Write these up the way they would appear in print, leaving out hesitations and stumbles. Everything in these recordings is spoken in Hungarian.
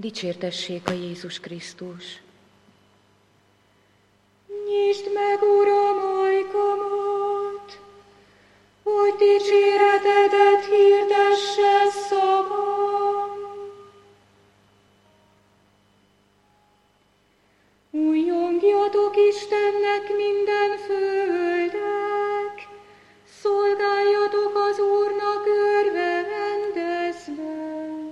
Dicsértessék a Jézus Krisztus! Nyisd meg, Uram, ajkamat, hogy dicséretedet hirdesse szavam. Újjongjatok Istennek minden földek, szolgáljatok az Úrnak örvendezve.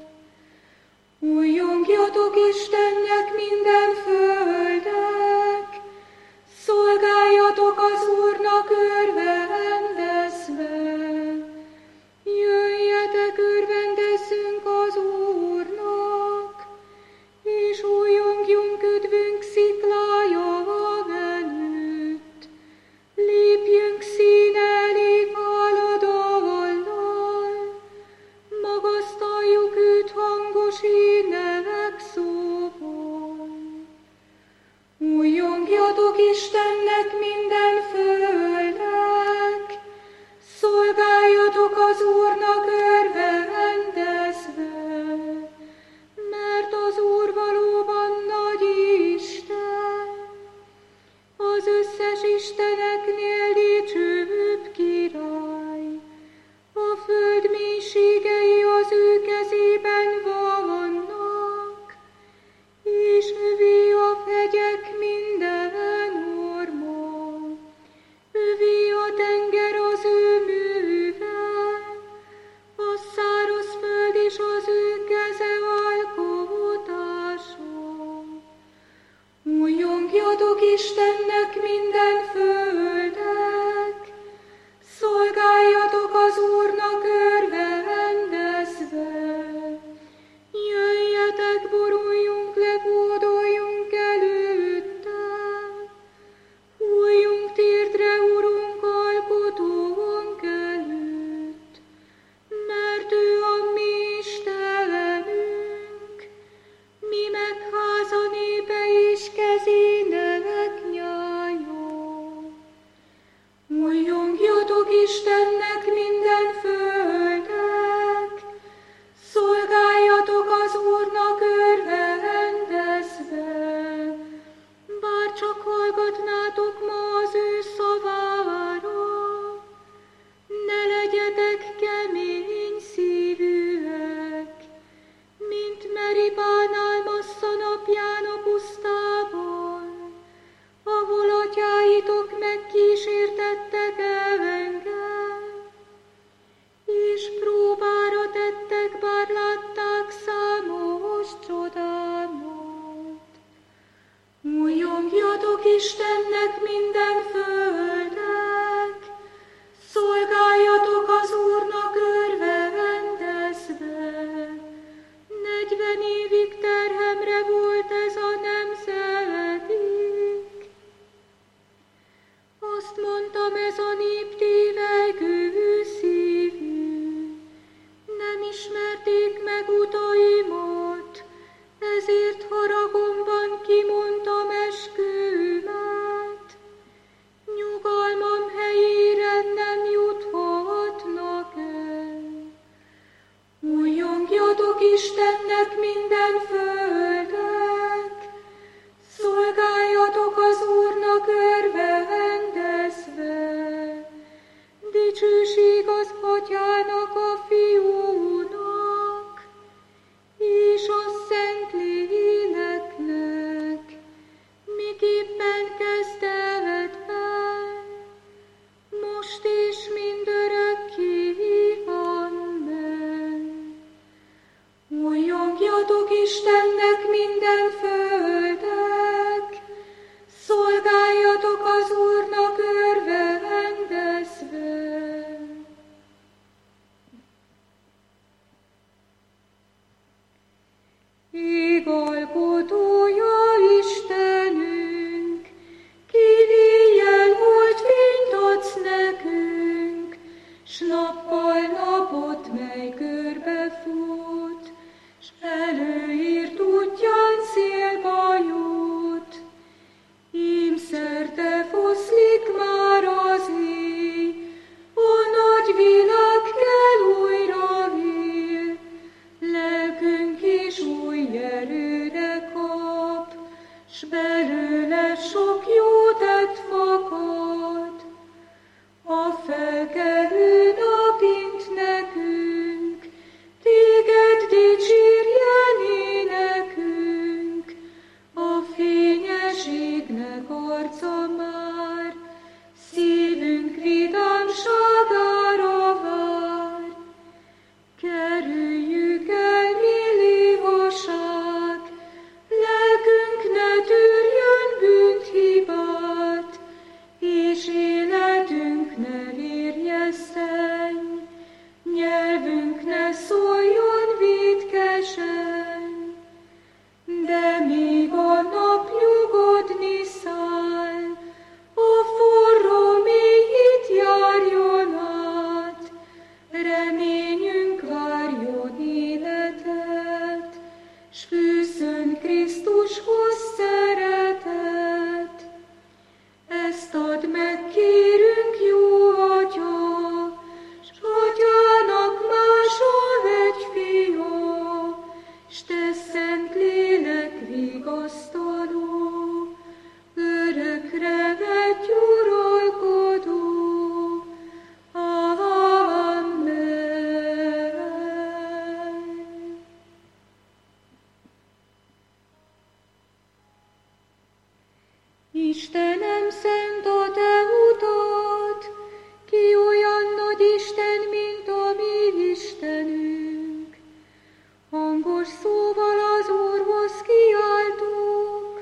Újjongjatok Istennek minden földek, szolgáljatok az Úrnak örvendezve. Jöjjetek, örvendezzünk az Úrnak, és újjongjunk üdvünk sziklája előtt. Lépjünk színe elé háladallal, magasztaljuk őt hangos ének szóval. Újjongjatok Istennek minden földek, szolgáljatok az Úrnak örvendezve, mert az Úr valóban nagy Isten, az összes isteneknél dicsőbb király. A föld mélységei az ő kezében vannak, és övé a hegyek minden orma. Övé a tenger az ő műve, a száraz föld és az ő keze alkotása. Újjongjatok Istennek minden földek, szolgáljatok az Úrnak örvendezve. Jöjjetek, boruljunk le, hódoljunk előtte. Hulljunk térdre, Urunk, alkotónk előtt, mert ő a mi Istenünk, mi meg háza népe és kezének nyája. Újjongjatok Istennek minden földek, szolgáljatok az Úrnak örvendezve. Bár csak hallgatnátok ma az ő szavára, ne legyetek kemény szívűek, mint Meribánál Massza napján a pusztában, ahol atyáitok megkísértettek engem, és próbára tettek, bár látták számos csodámat. Újjongjatok Istennek minden földek, szolgáljatok az Úrnak örvendezve. 40 évig terhemre volt ez a nemzedik. Azt mondtam, ez a nép tévegő szívű, nem ismerték meg utaimat, ezért haragomban kimondtam eskümet. Nyugalmam helyére nem juthatnak el. Újjongjatok Istennek minden földek, szolgáljatok az Úrnak örvendezve. Dicsőség az Atyának, a Fiúnak, és a Szentléleknek, miképpen kezdetben, most és mindörökké. Amen. Újjongjatok Istennek minden földek, szolgáljatok az Úrnak örvendezve. Ég alkotója Istenünk, ki benne sok jó tett fakad. A felkelő nap int nekünk, téged dicsérjen énekünk. A fényes égnek arca már, szívünk vidámságára vár. Kerüljük el millióság, lelkünk ne tűrjön bűnt hibát, és életünk ne érje szenny, nyelvünk ne szóljon vétkesen. De míg a nap nyugodni száll, a forró mélyit járjon át, reményünk várjon életet, s fűzzön Krisztushoz szeretet. Ezt add meg, kérünk, jó Atya, s Atyának mása egy fia, s te Szent Lélek vigasztaló, örökre vegy uralkodó. Amen. Istenem, szent a te utad, ki olyan nagy Isten, mint a mi Istenünk. Hangos szóval az Úrhoz kiáltok.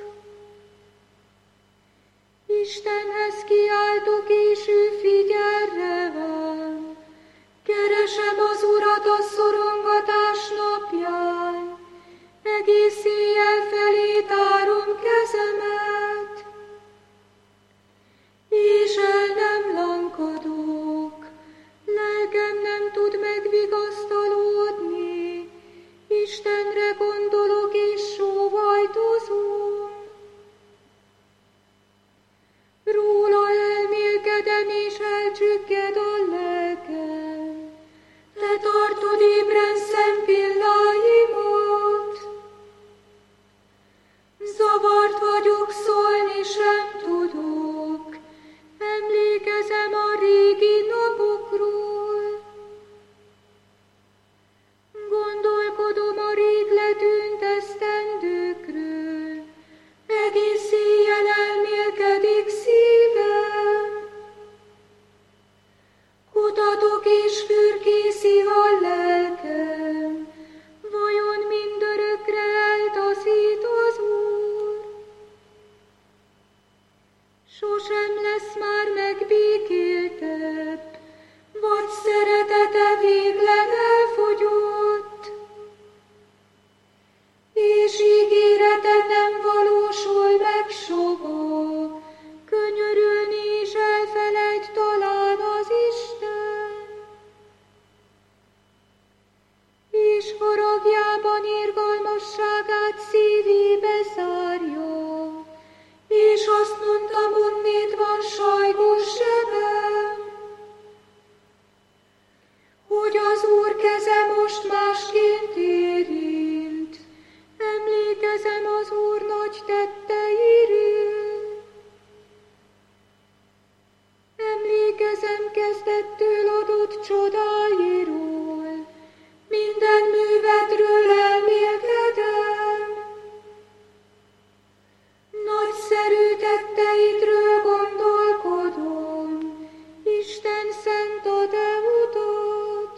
Istenhez kiáltok, és ő figyelre van. Keresem az Urat a szorongatás napján, egész éjjel felé tárom kezemet, és el nem lankadok, lelkem nem tud megvigasztalódni, Istenre gondolok és sóvajtozom. Róla elmélkedem és elcsügged a lelkem, te tartod ébren szempilláimat. Zavart vagyok, szólni sem tudok, emlékezem a régi napokról. Gondolkodom a rég letűnt esztendőkről, egész éjjel elmélkedik szívem. Kutatok és fürkészi a lelkem, vajon mindörökre eltaszít az Úr? Sosem lesz már megbékéltebb, vagy szeretete végleg elfogyott, és ígérete nem valósul meg soha, könyörülni is elfelejt talán az Isten. És haragjában irgalmasságát szívébe zárja, és azt mondta, honnét van sajgos sebem, hogy az Úr keze most másként érint, emlékezem az Úr nagy tetteiről. Emlékezem kezdettől adott csodáiról, minden művedről elmélkedem. Nagyszerű tetteidről gondolkodom, Isten szent a te utad.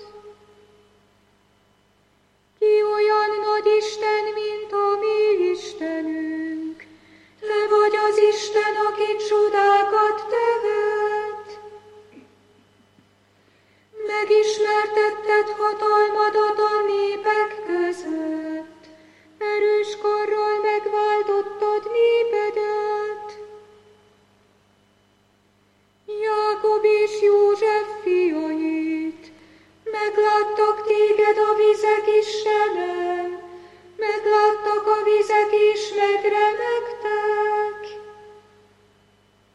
Ki olyan nagy Isten, mint a mi Istenünk, te vagy az Isten, aki csodákat tehet. Megismertetted hatalmadat a népek között, erős karral megváltottad népedet. Jákob és József fiait, megláttak téged a vizek Istene, megláttak a vizek és megremegtek.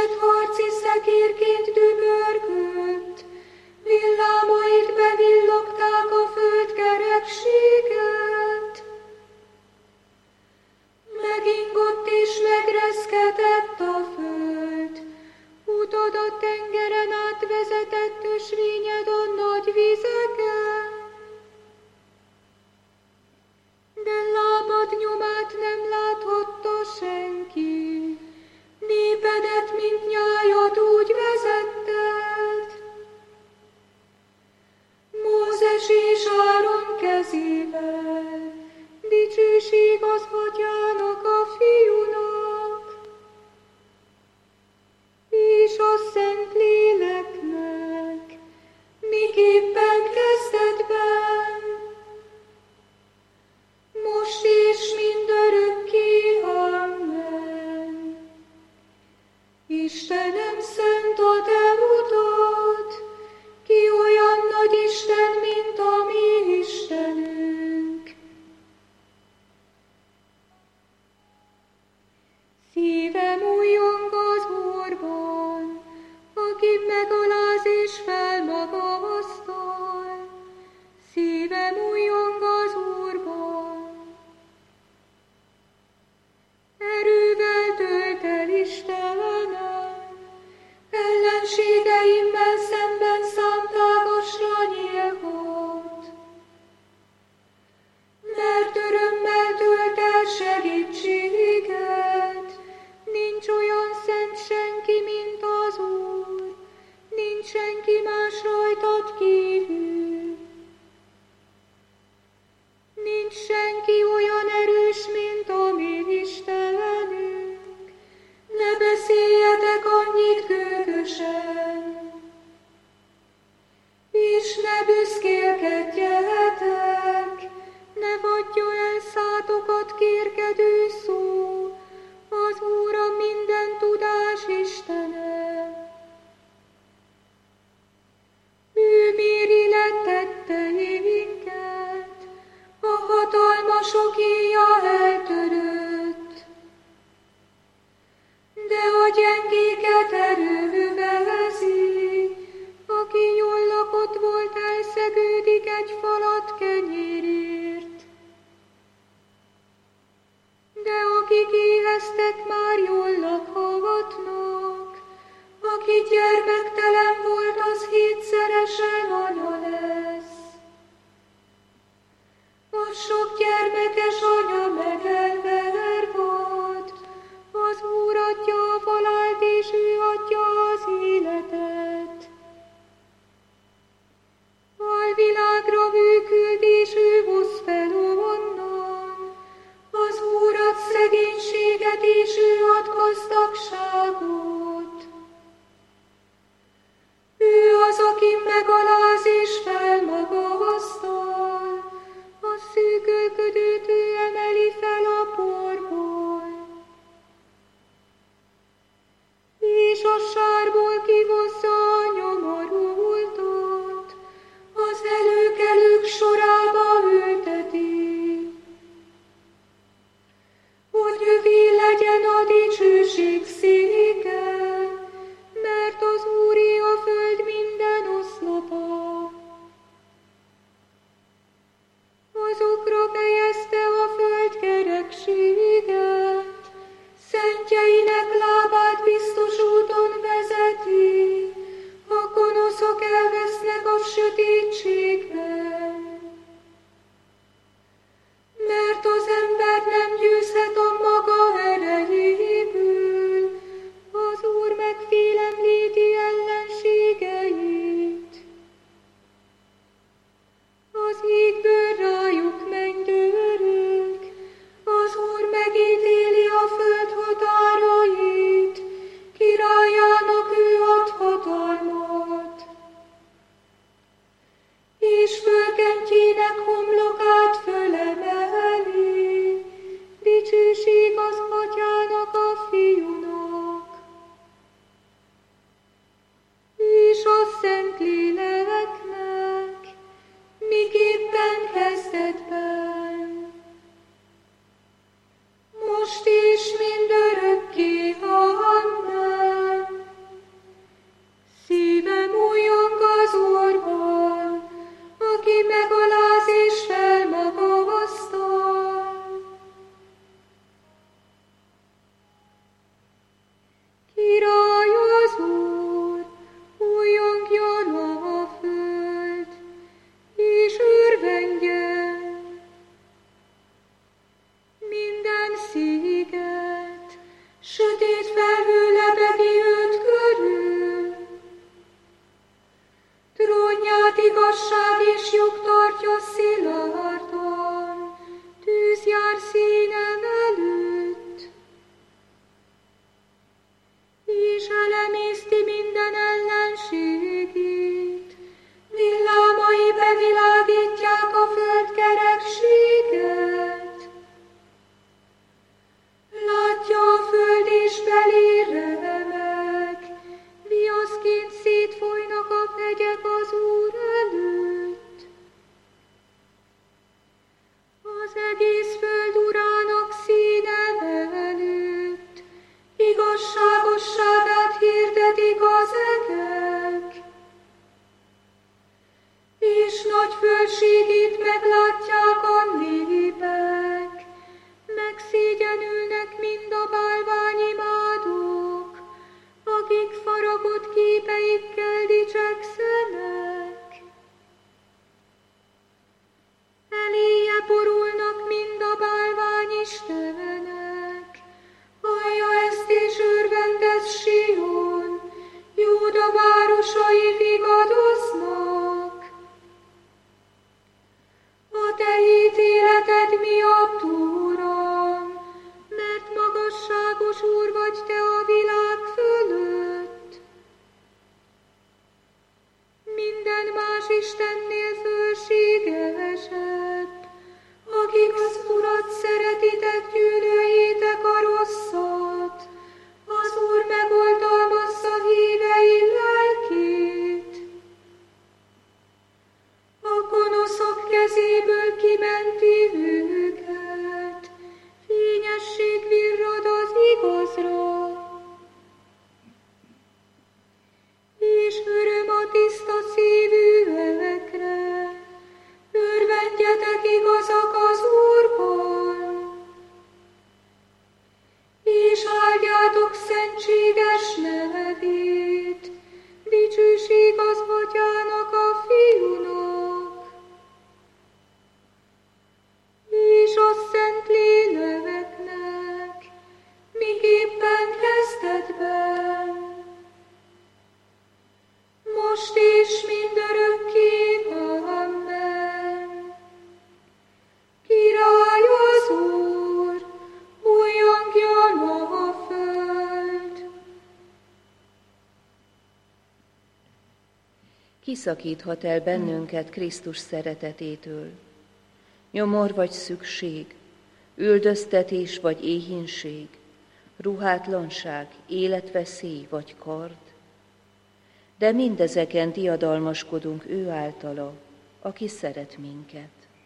Versed harci szekérként dübörgött, villámait bevillogták a föld kerekséget. Megingott és megreszketett a föld, utad a tengeren átvezetett ösvényed a nagy vizeken. De lábad nyomát nem láthatta senki, népedet, mint nyájat úgy vezetted. Mózes és Áron kezével, dicsőség az Atyának, a Fiúnak, és a Szentléleknek, miképpen kezdetben, most és mindörökké. Amen. Istenem, szent a te utad, ki olyan nagy Isten, mint a mi Istenünk. Szívem újjong az Úrban, aki megaláz és felmagasztal. Szívem újjong az Úrban. Erővel tölt el Istenem, ellenségeimmel szemben számtágasra nyílhat. Mert örömmel tölt el segítséget, nincs olyan szent senki, mint az Úr, nincs senki más rajtad kívül. Nincs senki olyan erős, mint a mi Istenünk, ne beszéljetek annyit gőgösen, és ne büszkélkedjetek, ne vadja el szátokat kérkedő szó, az Úr a minden tudás Istene. Ő méri le tetteinket, a hatalmasok íja eltörött, de a gyengéket erővel vezi, aki jól lakott volt, elszegődik egy falat kenyérért. De akik éheztek, már jól lakhatnak, aki gyermektelen volt, az 7-szeresen anya lesz. A sok gyermekes anya megelvervad, az Úr adja a halált, és ő adja az életet. Alvilágra ő küld, és ő hoz fel onnan, az Úr ad szegénységet, és ő ad gazdagságot. Ő az, aki megaláz és felmagasztal, a szűkölködőt ő emeli fel a porból, és a sárból kihozza a nyomorultat, az előkelők sorába ülteti. Hogy övé legyen a dicsőség széke, mert az Úré a föld minden oszlopa. Azokra fejezte a föld kerekséget, szentjeinek lábát biztos úton vezeti, a gonoszok elvesznek a sötétségben. Mert az ember nem győzhet a maga erejéből, az Úr megfélemlíti ellenségeit. Az égből rájuk mennydörög, az Úr megítéli a föld határait, királyának ő ad hatalmat. És fölkentjének homlokát fölemeli, dicsőség az Atyának, a Fiúnak, és a Szentléleknek, miképpen kezdetben, most és mindörökké. Amen. Istenek. Hallja ezt és örvendez Sion, Júda városai vigadoznak. A te ítéleted miatt, Uram, mert magasságos Úr vagy te a világ fölött. Minden más istennél fölségesebb, akik az Urat szeretitek, gyűlöljétek a rosszat. Az Úr megoldalmazza hívei lelkét. A gonoszok kezéből kimenti őket, fényesség virrad az igazra. És öröm a tiszta szívűekre, örvendjetek igazak az Úrban, és áldjátok szentséges nevét, dicsőség az Atyának, a Fiúnak, és a Szentléleknek, miképpen kezdetben, most és mindörökké. Amen. Király az Úr, újjongjon a föld. Kiszakíthat el bennünket Krisztus szeretetétől? Nyomor vagy szükség, üldöztetés vagy éhínség, ruhátlanság, életveszély vagy kard? De mindezeken diadalmaskodunk ő általa, aki szeret minket.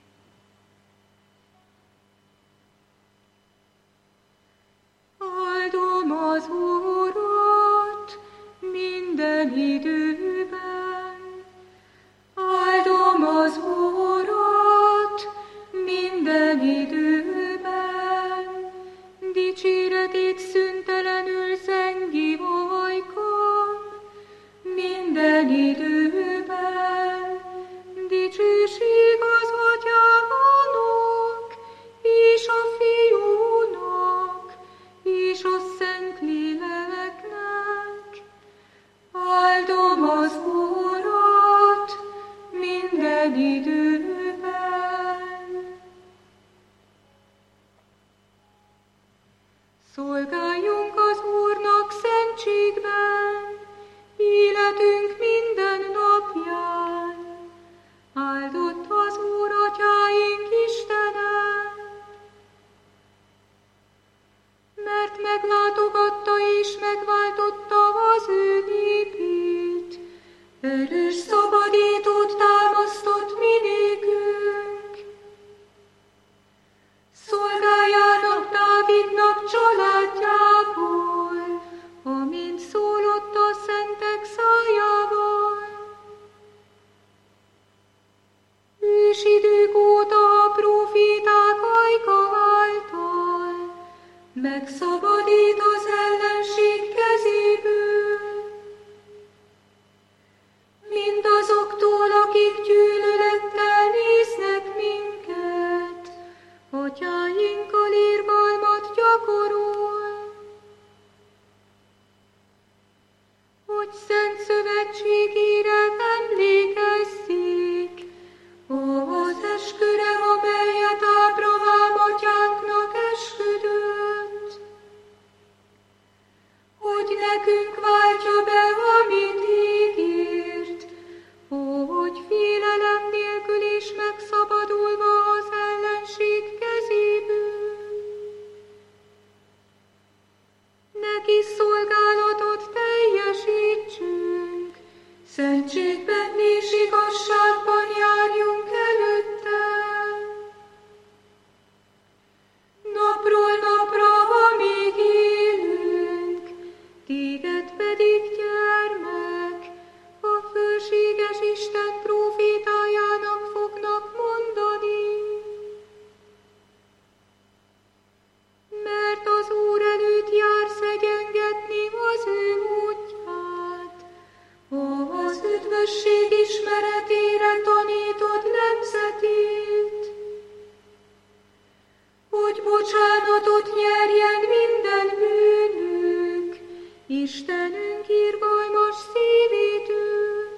Áldom az Urat minden időben, áldom az Urat minden időben, dicséretét szüntelenül zengi ajkam, minden időben, dicsőség az Atyának, és a Fiúnak, és a Szentléleknek. Áldom az Urat minden időben. Szolgáljunk az Úrnak szentségben, életünk minden napján. Áldott az Úr, Atyáink Istene, mert meglátogatta és megváltotta az ő népét. Erős szabadítót támasztott mi nékünk. Szolgájának, Dávidnak családjából, amint szólott a szentek szájával. Ősidők óta a próféták ajka által megszabadít az ellenség kezéből, mindazoktól, akik gyűlölettel néznek minket, atyáinkkal irgalmat gyakorol, hogy szent szövetségére emlékezzék, az esküre, amelyet Ábrahám atyánknak esküdött, hogy nekünk váltsa be, amit ígért, hogy félelem nélkül is megszabadulva az ellenség kezéből. Neki szolgálatot teljesítsünk, szentségben és igazságban járjunk előtte. Napról napra, amíg élünk, téged pedig bocsánatot nyerjen minden bűnünk, Istenünk irgalmas szívítől,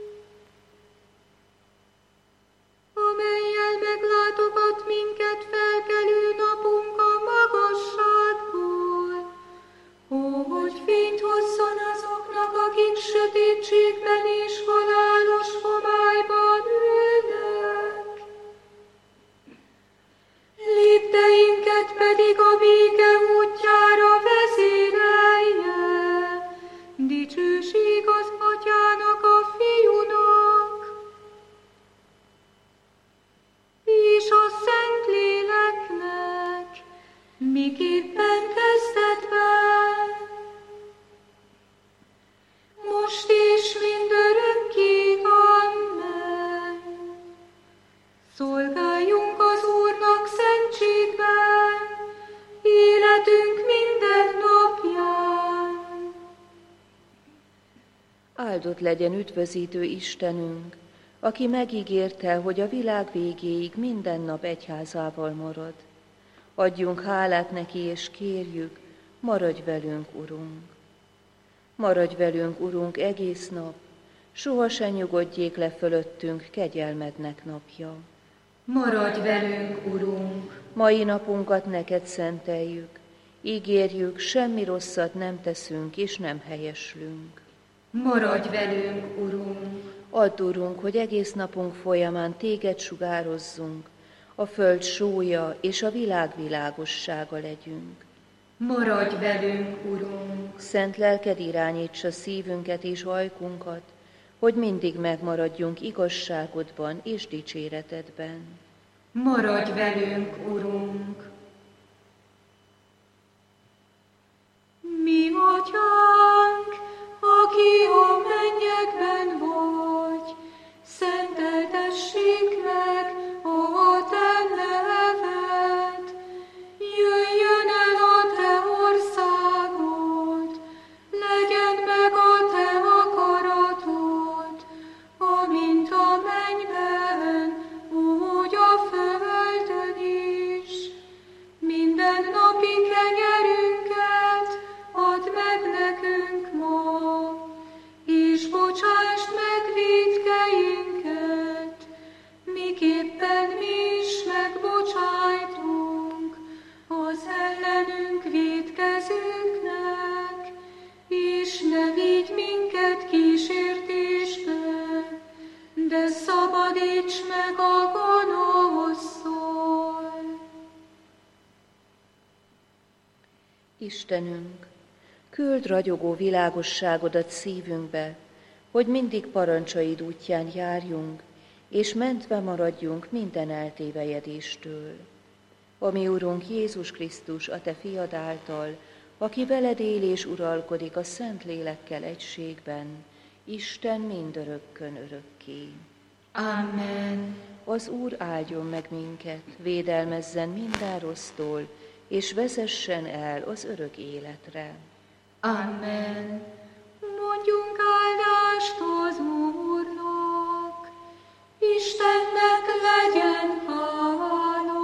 amellyel meglátogat minket felkelő napunk a magasságból, hogy fényt hozzon azoknak, akik sötétségben és halálos homályban ülnek. Lépteinket pedig a béke útjára vezérelje, dicsőség az Atyának, a Fiúnak, és a Szentléleknek, miképpen kezdetben, most és mindörökké. Amen. Szolgáljunk az Úrnak szentségben, életünk minden napján. Áldott legyen üdvözítő Istenünk, aki megígérte, hogy a világ végéig minden nap egyházával marad. Adjunk hálát neki, és kérjük, maradj velünk, Urunk. Maradj velünk, Urunk, egész nap, sohasem nyugodjék le fölöttünk kegyelmednek napja. Maradj velünk, Urunk! Mai napunkat neked szenteljük, ígérjük, semmi rosszat nem teszünk és nem helyeslünk. Maradj velünk, Urunk! Add, Urunk, hogy egész napunk folyamán téged sugározzunk, a föld sója és a világ világossága legyünk. Maradj velünk, Urunk! Szent lelked irányítsa szívünket és ajkunkat, hogy mindig megmaradjunk igazságodban és dicséretedben. Maradj velünk, Urunk! Mi Atyánk, aki a mennyekben vagy, szenteltessék meg a te neved. Jöjjön el a te országod, legyen meg a te akaratod, amint a mennyben, úgy a földön is. Minden napi kenyerünket add meg nekünk ma, és bocsásd meg vétkeinket, miképpen mi is megbocsájtunk az ellenünk vétkezőknek, és ne vigy minket kísértésbe, de szabadíts meg a gonosztól. Istenünk, küld ragyogó világosságodat szívünkbe, hogy mindig parancsaid útján járjunk, és mentve maradjunk minden eltévejedéstől. A mi Urunk Jézus Krisztus, a te fiad által, aki veled él és uralkodik a Szentlélekkel egységben, Isten mindörökkön örökké. Amen. Az Úr áldjon meg minket, védelmezzen minden rossztól, és vezessen el az örök életre. Amen. Mondjunk áldást az Úrnak, Istennek legyen hála.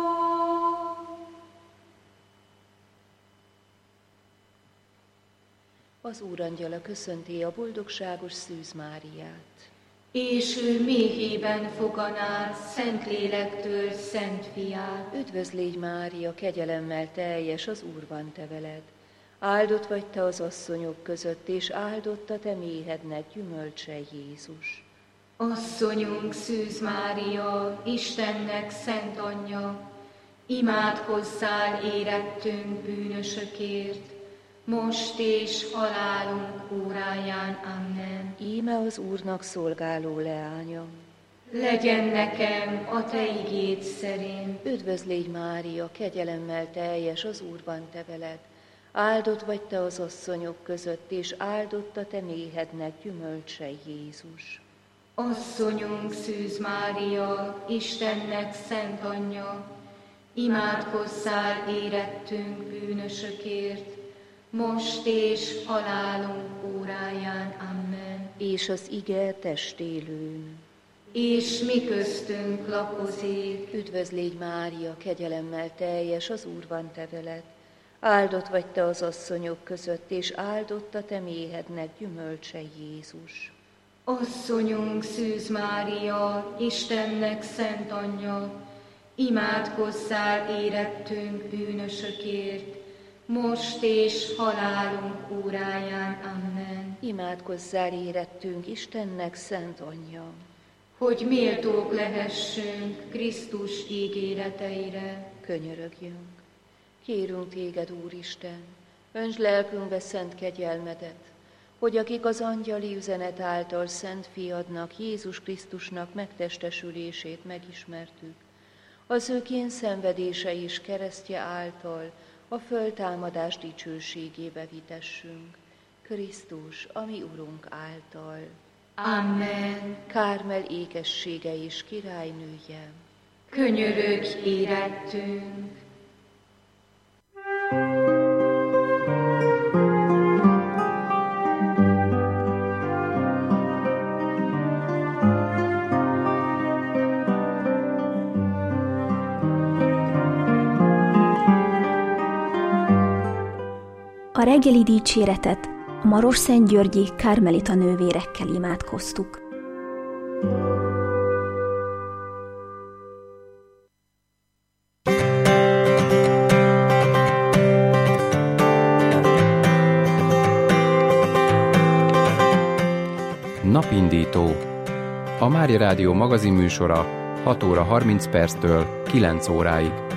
Az Úr angyala köszönti a boldogságos Szűz Máriát. És ő méhében foganál Szentlélektől Szent Fiát. Üdvözl légy, Mária, kegyelemmel teljes, az Úr van te veled. Áldott vagy te az asszonyok között, és áldott a te méhednek gyümölcse, Jézus. Asszonyunk Szűz Mária, Istennek szent anyja, imádkozzál érettünk bűnösökért, most és halálunk óráján. Amen. Íme az Úrnak szolgáló leánya. Legyen nekem a te igéd szerint. Üdvözl légy, Mária, kegyelemmel teljes, az Úr van te veled. Áldott vagy te az asszonyok között, és áldott a te méhednek gyümölcse, Jézus. Asszonyunk Szűz Mária, Istennek szent anyja, imádkozzál érettünk bűnösökért, most és halálunk óráján. Amen. És az ige testélőn. és mi köztünk lakozik. Üdvözl légy, Mária, kegyelemmel teljes, az Úr van te veled. Áldott vagy te az asszonyok között, és áldott a te méhednek gyümölcse, Jézus. Asszonyunk, Szűz Mária, Istennek szent anyja, imádkozzál érettünk bűnösökért, most és halálunk óráján. Amen. Imádkozzál érettünk, Istennek szent anyja, hogy méltók lehessünk Krisztus ígéreteire. könyörögjünk. Kérünk téged, Úristen, öntsd lelkünkbe szent kegyelmedet, hogy akik az angyali üzenet által szent fiadnak, Jézus Krisztusnak megtestesülését megismertük, az ő kényszenvedése és keresztje által a föltámadás dicsőségébe vitessünk. Krisztus, a mi Urunk által. Amen. Kármel ékessége és királynője, Könyörögj érettünk. A reggeli dicséretet a Marosszentgyörgyi kármelita nővérekkel imádkoztuk. Napindító. A Mária Rádió magazinműsora 6 óra 30 perctől 9 óráig.